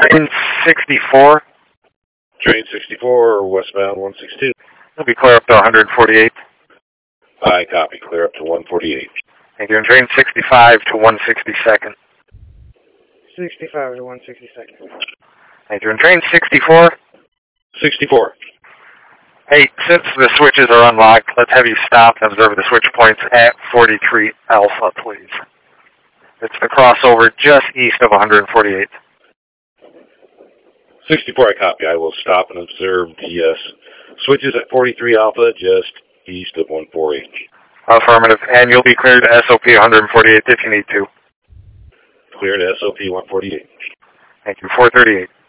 Train 64. Train 64, westbound 162. It'll be clear up to 148. I copy. Clear up to 148. Thank you. And train 65 to 162nd. 65 to 162nd. Thank you. And train 64. 64. Hey, since the switches are unlocked, let's have you stop and observe the switch points at 43 Alpha, please. It's the crossover just east of 148. 64, I copy. I will stop and observe the switches at 43 Alpha, just east of 148. Affirmative. And you'll be cleared to SOP 148 if you need to. Clear to SOP 148. Thank you. 438.